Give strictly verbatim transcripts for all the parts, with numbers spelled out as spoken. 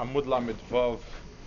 Amud Lamed Vav.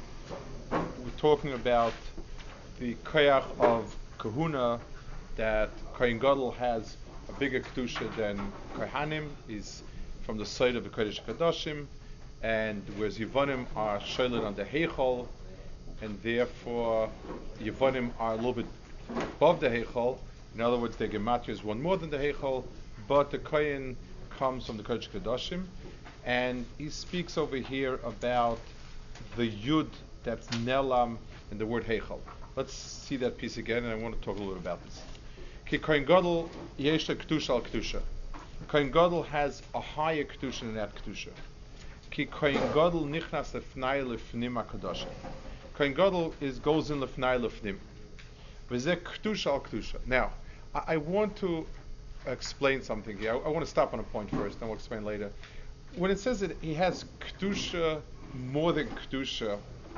We're talking about the koyach of kahuna, that Kohen Gadol has a bigger kedusha than Kohanim, is from the side of the Kodesh Kadoshim, and whereas Yevonim are shoyled on the Heichol, and therefore Yevonim are a little bit above the Heichol. In other words, the gematria is one more than the Heichol, but the Kohen comes from the Kodesh Kadoshim, and he speaks over here about the Yud that's Nelam in the word Heichol. Let's see that piece again, and I want to talk a little bit about this. Ki Kohen Gadol yesh le kedusha al kedusha. Kohen Gadol has a higher kedusha than that kedusha. Ki Kohen Gadol nichnas lefnai lefnim hakadoshim. Kohen Gadol is goes in lefnai lefnim. V'zeh kedusha al kedusha. Now, I, I want to explain something here. I, I want to stop on a point first, then we'll explain later. When it says that he has kedusha more than kedusha,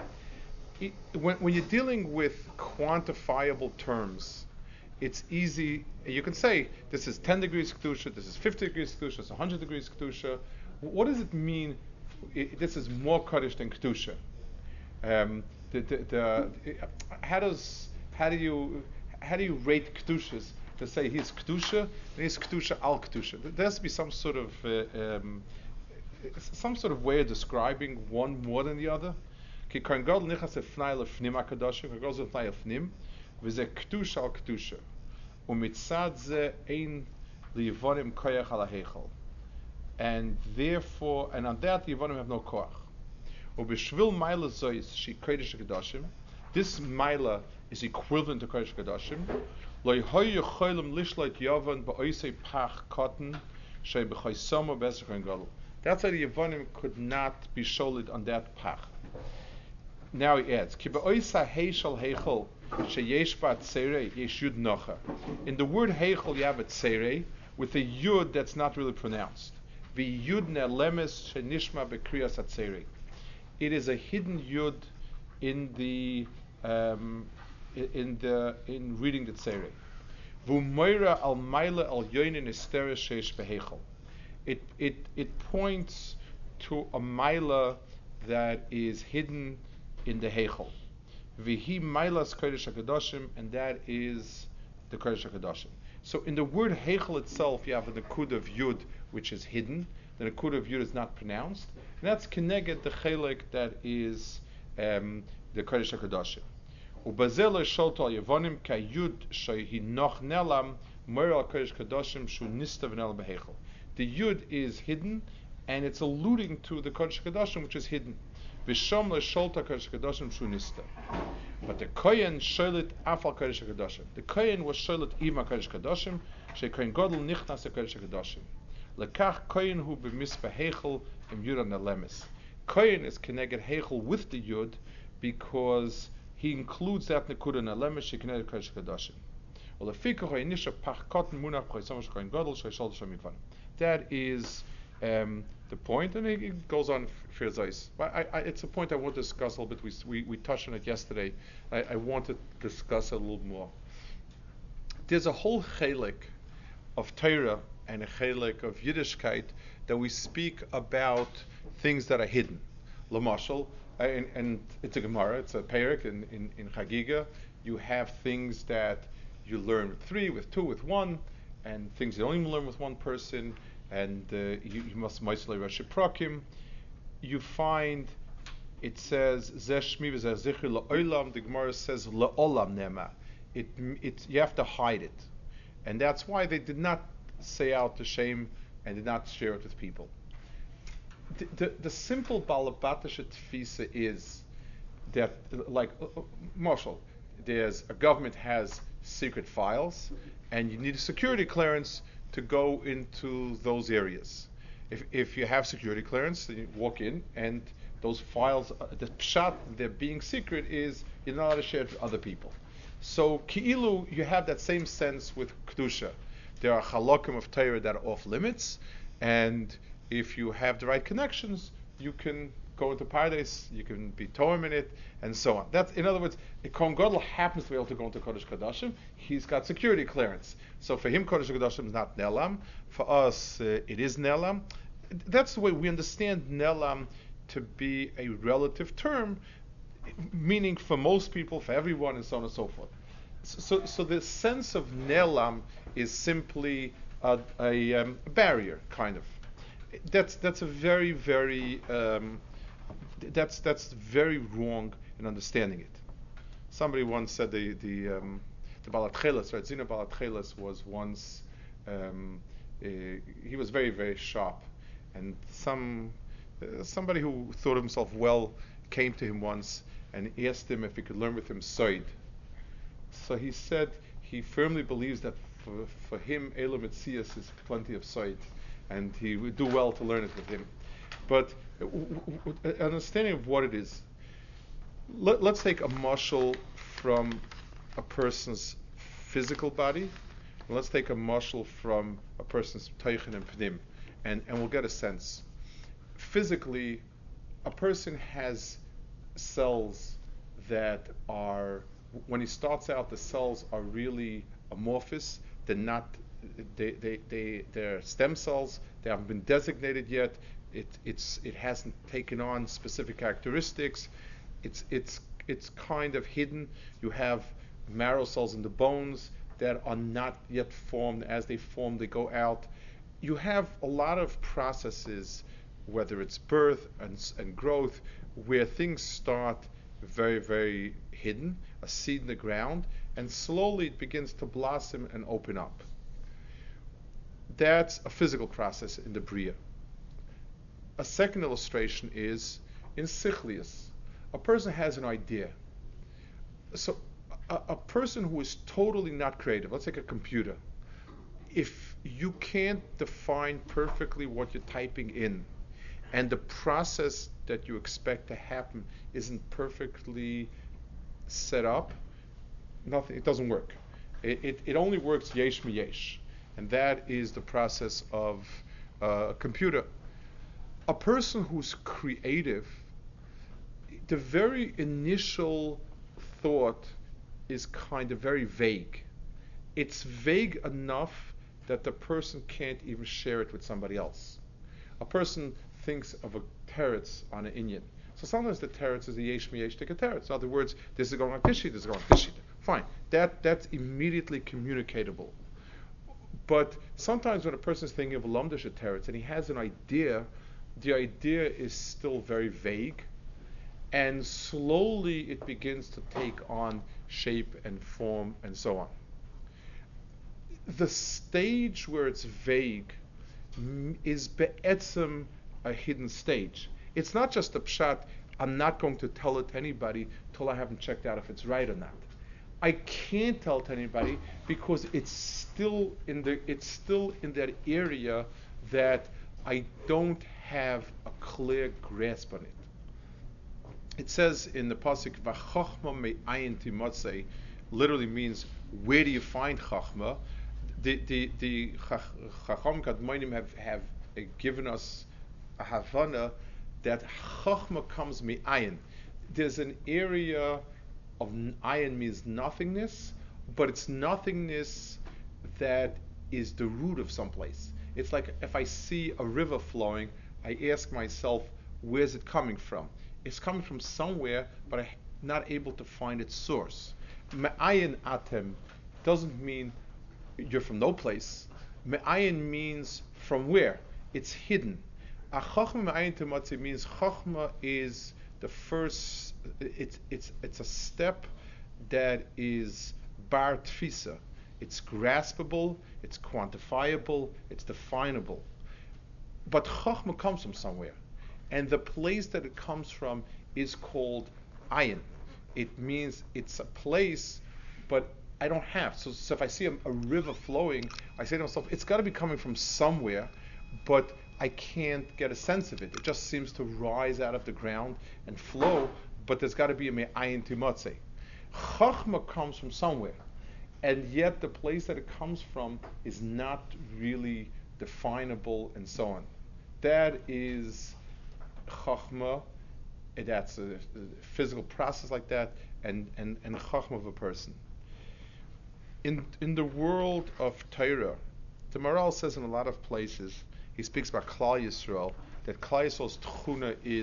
it, when, when you're dealing with quantifiable terms, it's easy. You can say this is ten degrees kedusha, this is fifty degrees kedusha, this is one hundred degrees kedusha. What does it mean? It, this is more kaddish than kedusha. Um, the, the, the, how does how do you how do you rate kedushas? To say he's kedusha and he's kedusha al kedusha. There has to be some sort of uh, um, some sort of way of describing one more than the other. Ki Kohen Gadol nichas lefnai lefnim hakadoshim. Kohen Gadol lefnai lefnim. V'zeh kedusha al kedusha. Umitzad ze ein liyevonim koyach al ha'heichol. And therefore, and on that the Yevonim have no koach. Ubishvil maila zois she kodesh hakadoshim. This maila is equivalent to kodesh hakadoshim. Lo yehoyu cholim lishleit Yavon ba'oisei pach cotton shei b'choisoma b'ezer Kohen Gadol. That's why the Yevonim could not be sholid on that pach. Now he adds, Ki ba'oisa heichel heichel sheyesh ba tzeirei yesh yud nocha. In the word heichel you have a tzeirei with a yud that's not really pronounced. Vi yud ne'lemes shenishma bekriyas atzeirei. It is a hidden yud in the um, in the in reading the tzeirei. Vu moira al maila al yoinin esteres sheish beheichel. It it it points to a maila that is hidden in the heichel. Vihi mailas kodesh hakadoshim, and that is the kodesh hakadoshim. So in the word heichel itself, you have a nakud of yud which is hidden. The nakud of yud is not pronounced, and that's keneged the chelik that is um, the kodesh hakadoshim. Ubazel sholto al yevonim ka yud shehi noch nelam moira al kodesh hakadoshim shu nistav nel beheichel. The yud is hidden, and it's alluding to the kodesh hakadoshim which is hidden. V'shom le'sholta kodesh hakadoshim shu nista. But the kohen sholet afal kodesh hakadoshim. The kohen was sholet ima kodesh hakadoshim. She kohen gadol nichnas kodesh hakadoshim. Lekach kohen hu b'mispa heichel im yud nelemes. Kohen is connected heichel with the yud because he includes that nekuda nelemes. She connected kodesh hakadoshim. That is um, the point, and it, it goes on for Zeis. But I, I, it's a point I want to discuss a little bit. We we, we touched on it yesterday. I, I want to discuss it a little more. There's a whole chelik of Torah and a chelik of Yiddishkeit that we speak about things that are hidden. Lamashal, and, and it's a Gemara, it's a Perek in, in, in Chagiga. You have things that you learn with three, with two, with one, and things you don't even learn with one person, and uh, you, you must meislei rashiprakim. You find it says zeh shmi v'zeh zichri la'olam. The Gemara says la'olam nema. It it you have to hide it, and that's why they did not say out the shame and did not share it with people. The the, the simple balabatasha tfisa is that, like uh, uh, Marshall, there's a government has secret files, and you need a security clearance to go into those areas. If if you have security clearance, then you walk in, and those files, uh, the pshat, they're being secret, is you're not allowed to share it with other people. So ki'ilu, you have that same sense with kedusha. There are halakim of Torah that are off limits, and if you have the right connections, you can go into paradise, you can be Torah in it, and so on. That's, in other words, if Kohen Gadol happens to be able to go into Kodesh Kodashim, he's got security clearance. So for him, Kodesh Kodashim is not Nelam. For us, uh, it is Nelam. That's the way we understand Nelam to be a relative term, meaning for most people, for everyone, and so on and so forth. So, so the sense of ne'elam is simply a, a, um, barrier, kind of. That's that's a very very um, that's that's very wrong in understanding it. Somebody once said the the um, the Balat Cheles, right? Zina Balat Cheles was once um, uh, he was very very sharp, and some uh, somebody who thought himself well came to him once and asked him if he could learn with him Soid. So he said he firmly believes that for, for him Elam Etzias is plenty of Soid, and he would do well to learn it with him. But uh, w- w- understanding of what it is. Let, let's take a mashal from a person's physical body. And let's take a mashal from a person's teichen and pnim, and and we'll get a sense. Physically, a person has cells that are, when he starts out, the cells are really amorphous. They're not, they they they they're stem cells. They haven't been designated yet. It it's it hasn't taken on specific characteristics. It's it's it's kind of hidden. You have marrow cells in the bones that are not yet formed. As they form, they go out. You have a lot of processes, whether it's birth and, and growth, where things start very, very hidden, a seed in the ground, and slowly it begins to blossom and open up. That's a physical process in the Bria. A second illustration is in Sichlius. A person has an idea. So a, a person who is totally not creative, let's take a computer. If you can't define perfectly what you're typing in, and the process that you expect to happen isn't perfectly set up, nothing, it doesn't work. It, it, it only works yesh mi yesh. And that is the process of uh, a computer. A person who's creative, the very initial thought is kind of very vague. It's vague enough that the person can't even share it with somebody else. A person thinks of a teretz on an inyan. So sometimes the teretz is a yesh mi yesh tika teretz. In other words, this is going like this sheet, this is going like this sheet. Fine. That that's immediately communicatable. But sometimes when a person is thinking of a lamdish teretz and he has an idea, the idea is still very vague, and slowly it begins to take on shape and form and so on. The stage where it's vague m- is be'etzem a hidden stage. It's not just a pshat, I'm not going to tell it to anybody till I haven't checked out if it's right or not. I can't tell it to anybody because it's still in the it's still in that area that I don't have a clear grasp on it. It says in the pasuk, "V'chachma me'ayin timotzei," literally means where do you find chachma? The the the chacham kadmonim have have uh, given us a havana that chachma comes me'ayin. There's an area of ayin means nothingness, but it's nothingness that is the root of someplace. It's like if I see a river flowing, I ask myself, where's it coming from? It's coming from somewhere, but I'm not able to find its source. Me'ayin atem doesn't mean you're from no place. Me'ayin means from where? It's hidden. A chachma me'ayin tematzi means chachma is the first. It's it's it's a step that is bar tfisa. It's graspable. It's quantifiable. It's definable. But chachma comes from somewhere, and the place that it comes from is called ayin. It means it's a place, but I don't have. So, so if I see a, a river flowing, I say to myself, it's got to be coming from somewhere, but I can't get a sense of it. It just seems to rise out of the ground and flow, but there's got to be a me'ayin timotze. Chachma comes from somewhere, and yet the place that it comes from is not really definable and so on. That is chachma, and that's a, a physical process like that, and, and, and chachma of a person. In in the world of Torah, the Maral says in a lot of places, he speaks about Klal Yisrael, that Klal Yisrael's tchuna is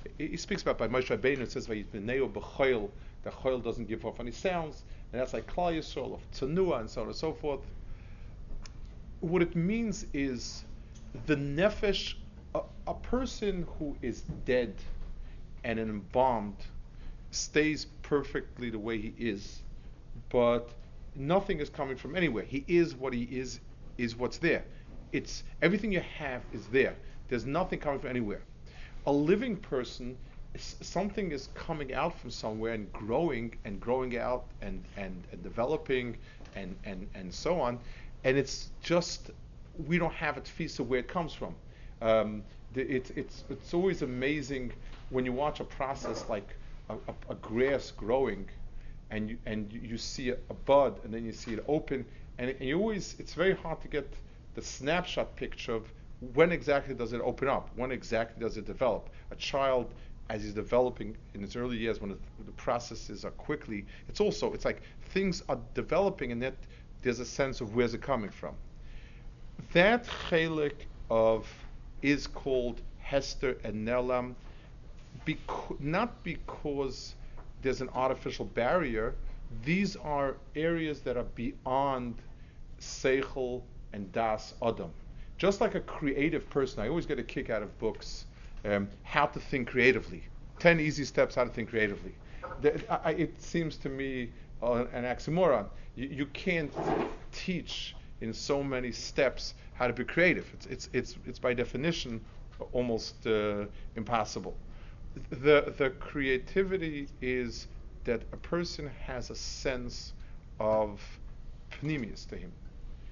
He, he speaks about by Moshe Rabbeinu. It says Vayitneu b'choil, that choil doesn't give off any sounds, and that's like Klal Yisrael of Tsanua and so on and so forth. What it means is the nefesh, a, a person who is dead and embalmed stays perfectly the way he is, but nothing is coming from anywhere. He is what he is, is what's there. It's everything you have is there. There's nothing coming from anywhere. A living person, something is coming out from somewhere and growing and growing out and, and, and developing and, and, and so on. And it's just, we don't have a tfisa where it comes from. Um, the, it, it's, it's always amazing when you watch a process like a, a, a grass growing, and you, and you see a, a bud, and then you see it open, and, it, and you always, it's very hard to get the snapshot picture of when exactly does it open up, when exactly does it develop. A child, as he's developing in his early years, when the, the processes are quickly, it's also, it's like things are developing, and that there's a sense of where's it coming from. That chelik of is called Hester and Nelam, beca- not because there's an artificial barrier. These are areas that are beyond Seichel and Das Adam. Just like a creative person, I always get a kick out of books, um, how to think creatively. Ten easy steps how to think creatively. The, I, it seems to me uh, an oxymoron. You, you can't teach in so many steps how to be creative. It's it's it's, it's by definition almost uh, impossible. The the creativity is that a person has a sense of pneumius to him.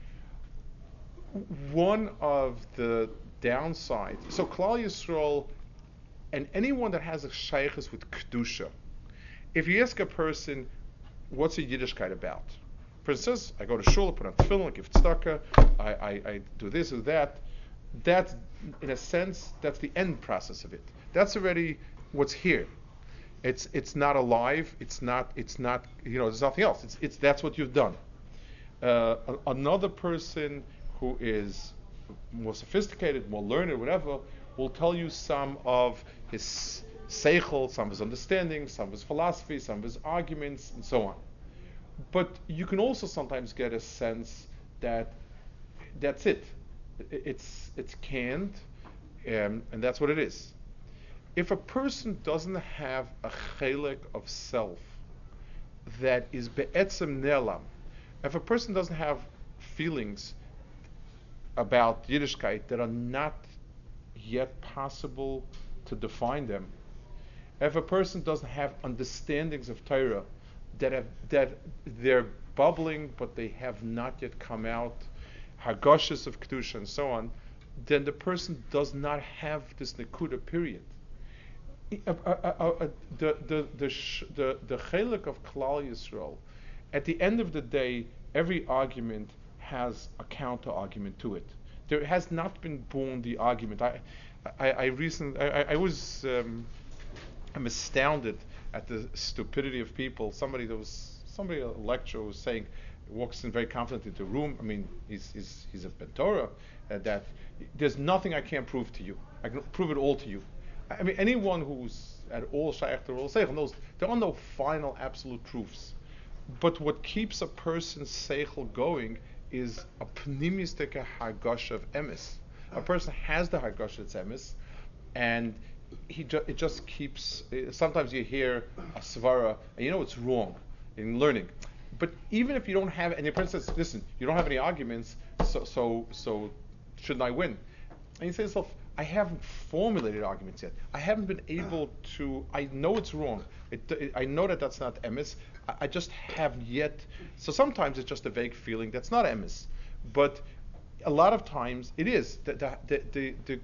One of the downsides, so Klal Yisrael, and anyone that has a shaykhus with kedusha, if you ask a person, what's a Yiddishkeit about? For instance, I go to shul, put on tefillin, give tzedakah, I, I, I do this or that. That's, in a sense, that's the end process of it. That's already what's here. It's it's not alive. It's not. It's not. You know, there's nothing else. It's it's that's what you've done. Uh, a, another person who is more sophisticated, more learned, whatever, will tell you some of his seichel, some of his understanding, some of his philosophy, some of his arguments, and so on. But you can also sometimes get a sense that that's it. It's it's canned, um, and that's what it is. If a person doesn't have a chelik of self that is be'etzem nelam, if a person doesn't have feelings about Yiddishkeit that are not yet possible to define them, if a person doesn't have understandings of Torah that have, that they're bubbling but they have not yet come out, hagoshes of kedusha and so on, then the person does not have this nekuda period. Uh, uh, uh, uh, the the the sh- the the chelik of Klal Yisrael, at the end of the day, every argument has a counter argument to it. There has not been born the argument. I I, I recently I, I was um, I'm astounded at the stupidity of people. Somebody that was somebody a lecturer was saying, walks in very confident into the room. I mean, he's he's he's a Ben Torah, uh, that there's nothing I can't prove to you. I can prove it all to you. I mean, anyone who's at all shaykh to all seichel knows there are no final absolute proofs. But what keeps a person's seichel going is a pnimistika hargosh of emes. A person has the hargosh that's emes, and he ju- it just keeps. Uh, sometimes you hear a svara, and you know it's wrong in learning. But even if you don't have, and your person says, listen, you don't have any arguments, so so so shouldn't I win? And you say to yourself, I haven't formulated arguments yet. I haven't been able to. I know it's wrong. It, it, I know that that's not emes. I, I just haven't yet. So sometimes it's just a vague feeling that's not emes, but a lot of times it is. The the the, the, the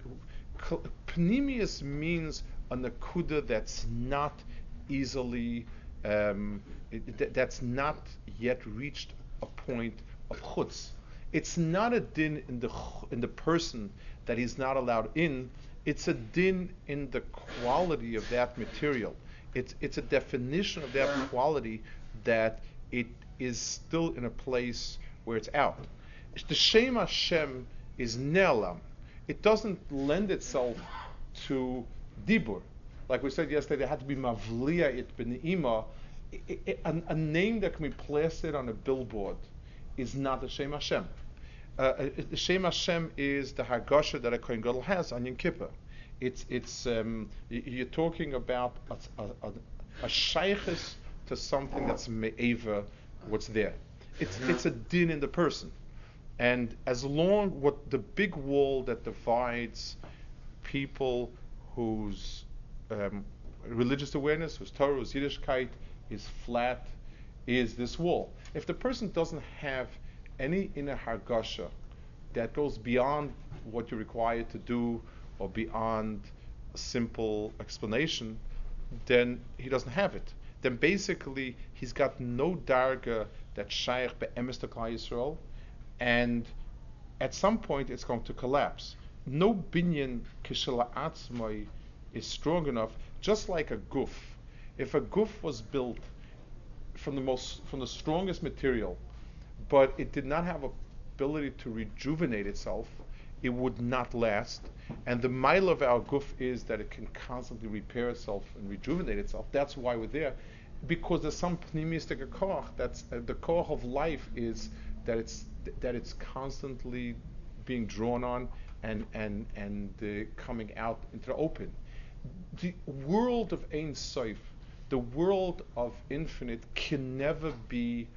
Pneumius means a nakuda that's not easily. Um, it, that's not yet reached a point of chutz. It's not a din in the in the person that he's not allowed in. It's a din in the quality of that material. It's it's a definition of that quality that it is still in a place where it's out. The Shem Hashem is ne'elam. It doesn't lend itself to dibur. like we said yesterday, they had to be mavliya it b'ne'ima. I- I- A, a name that can be plastered on a billboard is not the Shem Hashem. Uh, uh, the Shem Hashem is the Hargasha that a Kohen Gadol has on Yom Kippur. It's it's um, y- you're talking about a, a, a, a shaykhis to something that's me'eva what's there. It's it's a din in the person, and as long what the big wall that divides people whose um, religious awareness, whose Torah, whose Yiddishkeit is flat, is this wall. If the person doesn't have any inner hargasha that goes beyond what you're required to do or beyond a simple explanation, then he doesn't have it. Then basically he's got no darga that shaykh be'emes to Klal Yisrael, and at some point it's going to collapse. No binyan kishela atzmai is strong enough, just like a guf. If a guf was built from the most from the strongest material, but it did not have ability to rejuvenate itself, it would not last. And the mile of our guf is that it can constantly repair itself and rejuvenate itself. That's why we're there, because there's some pneumistic koach. That's uh, the koach of life is that it's that it's constantly being drawn on and and and uh, coming out into the open. The world of Ein Sof, the world of infinite, can never be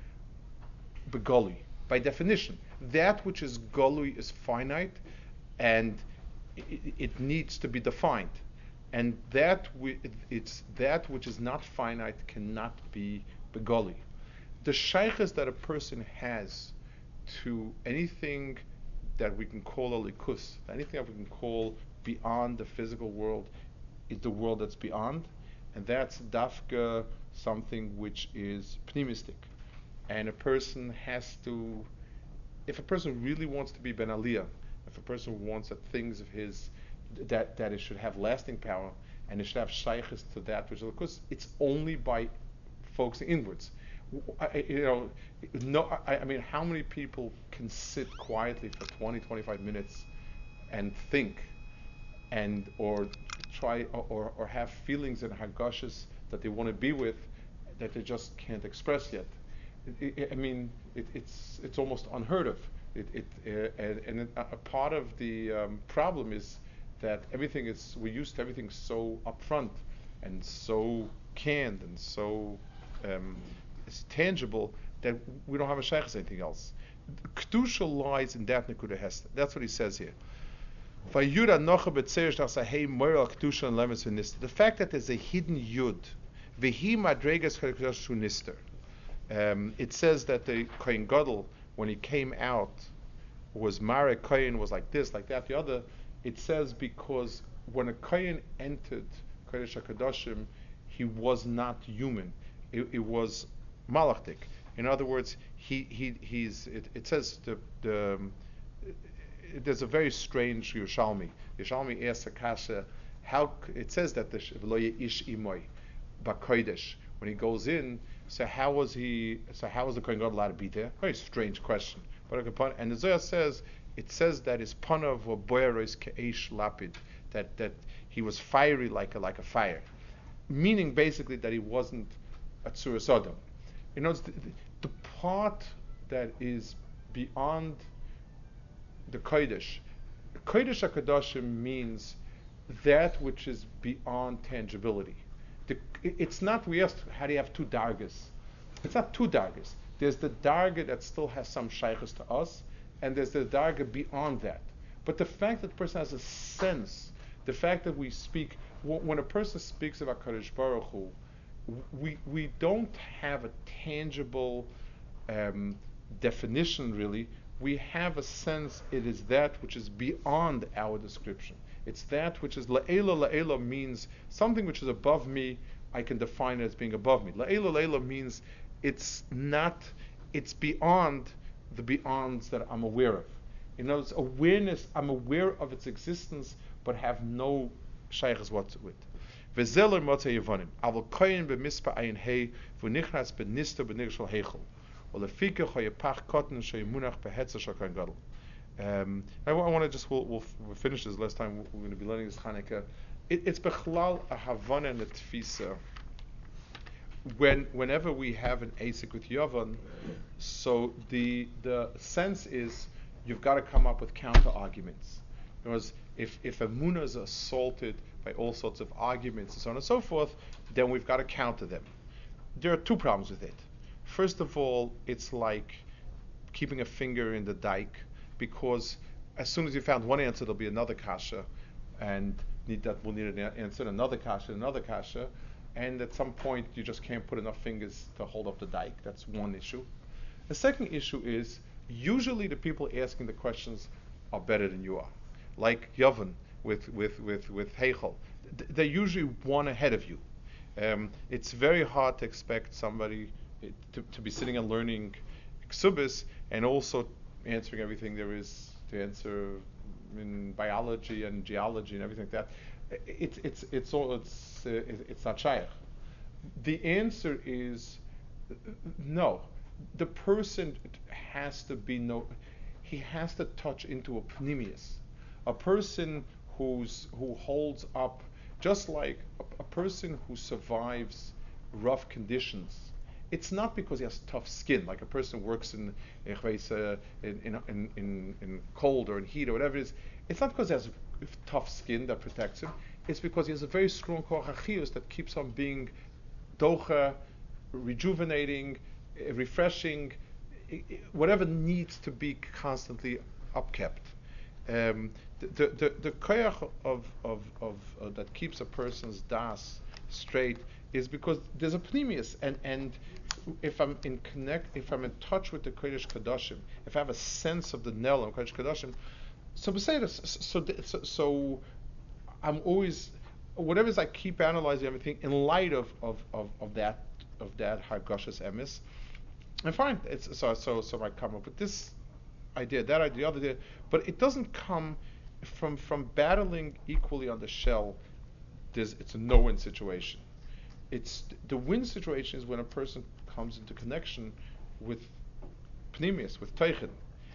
begoli. By definition, that which is golui is finite, and it, it needs to be defined. And that wi- it, it's that which is not finite cannot be begoli. The shaykhs that a person has to anything that we can call a likus, anything that we can call beyond the physical world, is the world that's beyond, and that's dafka, something which is pneumistic. And a person has to, if a person really wants to be Ben Aliyah, if a person wants that things of his, that, that it should have lasting power, and it should have shaykhs to that which is likus, it's only by focusing inwards. I, you know, no, I, I mean, how many people can sit quietly for twenty, twenty-five minutes and think, and or try or, or, or have feelings and hagashas that they want to be with that they just can't express yet? It, it, I mean, it, it's it's almost unheard of. It, it uh, and, and it, a part of the um, problem is that everything is we're used to everything so upfront and so canned and so um, it's tangible that we don't have a shaykh as anything else. Kedusha lies in that nekuda hester. That's what he says here. The fact that there's a hidden yud, vehi madregas chaykosh nister. Um, it says that the Kohen Gadol, when he came out, was Marek Kohen, was like this, like that, the other. It says because when a Kohen entered Kodesh HaKadoshim, he was not human. It, it was malachtic. In other words, he, he he's. It, it says the the. Um, it, there's a very strange Yerushalmi. Yerushalmi asks Akasha, how it says that the v'lo ish imoy b'kodesh when he goes in. So how was he? So how was the Kohen Gadol allowed to be there? Very strange question. But and the Zohar says it says that his panav were boyeros ke'esh lapid, that that he was fiery like a like a fire, meaning basically that he wasn't a tzura sodom. You know, the, the part that is beyond the kodesh. Kodesh HaKadoshim means that which is beyond tangibility. The, it's not, we asked, how do you have two dargas? It's not two dargas. There's the darga that still has some shaykhs to us, and there's the darga beyond that. But the fact that the person has a sense, the fact that we speak, w- when a person speaks about Kadosh Baruch Hu, we, we don't have a tangible um, definition really. We have a sense it is that which is beyond our description. It's that which is la'ela. La'ela means something which is above me. I can define it as being above me. La'ela la'ela means it's not, it's beyond the beyonds that I'm aware of. In other words, awareness, I'm aware of its existence, but have no shaykhs whatsoever. V'zeler motzei yevonim. Avol koyin b'mispa ayin hey v'nichnas b'nister b'nigshal heichel. Or lefika choyepach cotton sheyimunach behetzer shakayin gadol. Um, I, I want to just we'll, we'll, we'll finish this last time. We're going to be learning this Hanukkah. it, it's bechlal a havana and a tfisa. When whenever we have an asik with Yavan, so the the sense is you've got to come up with counter arguments. Because if if a muna is assaulted by all sorts of arguments and so on and so forth, then we've got to counter them. There are two problems with it. First of all, it's like keeping a finger in the dike, because as soon as you found one answer, there'll be another kasha, and need that will need an answer, another kasha, another kasha, and at some point you just can't put enough fingers to hold up the dike. That's one issue. The second issue is usually the people asking the questions are better than you are, like Yovan with with with with Heichel. Th- They're usually one ahead of you. Um, it's very hard to expect somebody eh, to, to be sitting and learning Ksubis and also answering everything there is to answer in biology and geology and everything like that. It's it's it's all it's uh, it's not shaykh. The answer is uh, no. The person has to be no. He has to touch into a pneumius, a person who's who holds up, just like a, a person who survives rough conditions. It's not because he has tough skin, like a person works in in in, in, in, in cold or in heat or whatever it is. It's not because he has tough skin that protects him. It's because he has a very strong koach achius that keeps on being docha, rejuvenating, eh, refreshing, i- i- whatever needs to be constantly upkept. Um, the the the, the koach of of of uh, that keeps a person's das straight is because there's a pneumius, and and if I'm in connect, if I'm in touch with the Kodesh Kadashim, if I have a sense of the Nel and Kodesh Kadashim, so besides, so, so so so I'm always, whatever it is, I keep analyzing everything in light of of, of, of that of that Hargashas Emes. And fine, it's so so so I come up with this idea, that idea, the other idea, but it doesn't come from from battling equally on the shell. There's, it's a no-win situation. It's the win situation is when a person comes into connection with Pneumius, with Teichen.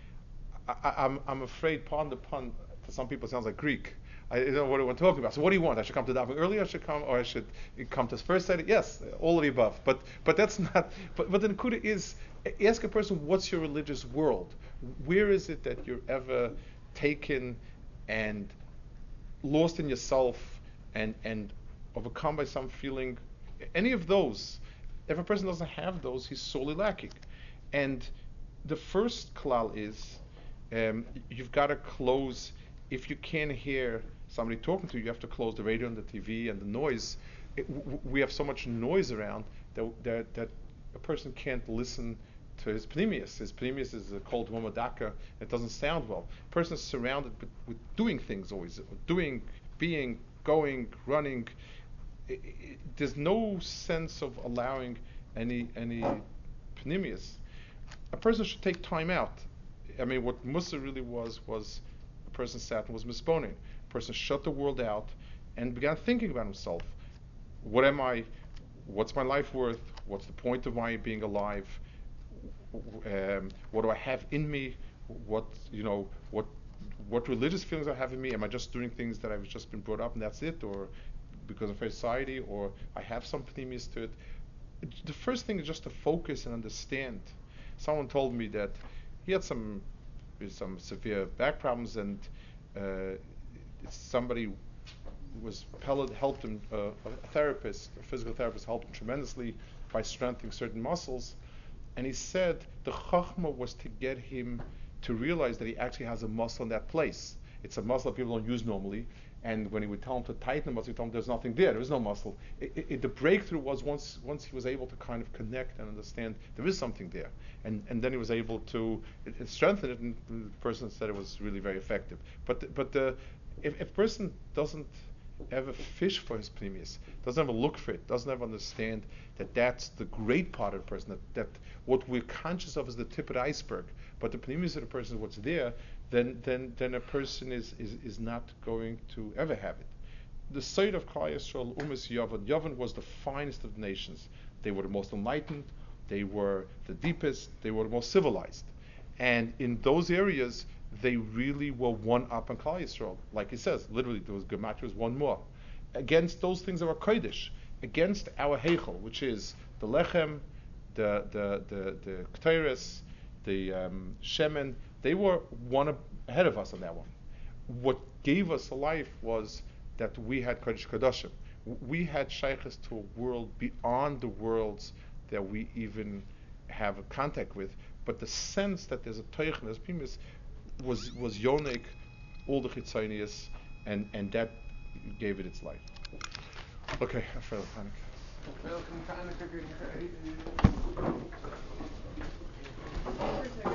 I, I, I'm I'm afraid, pardon the pun, to some people it sounds like Greek. I don't know what I'm talking about. So what do you want? I should come to davening earlier. I should come, or I should come to first study. Yes, all of the above. But but that's not. But but the Nakuda is, ask a person, what's your religious world? Where is it that you're ever taken and lost in yourself and and overcome by some feeling? Any of those. If a person doesn't have those, he's sorely lacking. And the first klal is, um, you've got to close. If you can't hear somebody talking to you, you have to close the radio and the T V and the noise. It, w- we have so much noise around that, that that a person can't listen to his pneumius. His pneumius is a cold womadaka. It doesn't sound well. A person is surrounded with, with doing things always, doing, being, going, running. I- I- there's no sense of allowing any any pneumius. A person should take time out. I mean, what Musa really was was a person sat and was misponing. A person shut the world out and began thinking about himself. What am I? What's my life worth? What's the point of my being alive? Um, what do I have in me? What you know? What what religious feelings I have in me? Am I just doing things that I've just been brought up and that's it, or because of society, or I have some pneumius to it? The first thing is just to focus and understand. Someone told me that he had some some severe back problems, and uh, somebody was helped him. Uh, a therapist, a physical therapist, helped him tremendously by strengthening certain muscles. And he said the chachma was to get him to realize that he actually has a muscle in that place. It's a muscle that people don't use normally. And when he would tell him to tighten the muscle, he told him there's nothing there. There is no muscle. It, it, it, the breakthrough was once once he was able to kind of connect and understand there is something there. And and then he was able to it, it strengthen it, and the person said it was really very effective. But the, but the, if, if a person doesn't ever fish for his pneumius, doesn't ever look for it, doesn't ever understand that that's the great part of the person, that, that what we're conscious of is the tip of the iceberg, but the pneumius of the person is what's there, then then then a person is, is, is not going to ever have it. The site of Klal Yisrael, Umas Yavan, Yavan was the finest of the nations. They were the most enlightened, they were the deepest, they were the most civilized. And in those areas, they really were one up on Klal Yisrael. Like he says, literally, there was Gematria was one more. against those things that were kodesh, against our heichel, which is the lechem, the the the the ketores, the um, shemen. They were one ahead of us on that one. What gave us a life was that we had kodesh kodashim. We had shaykhs to a world beyond the worlds that we even have a contact with. But the sense that there's a toich and there's primus was was yonik, all the chitzonius, and and that gave it its life. Okay, Afraid Hanukkah. Welcome, Hanukkah.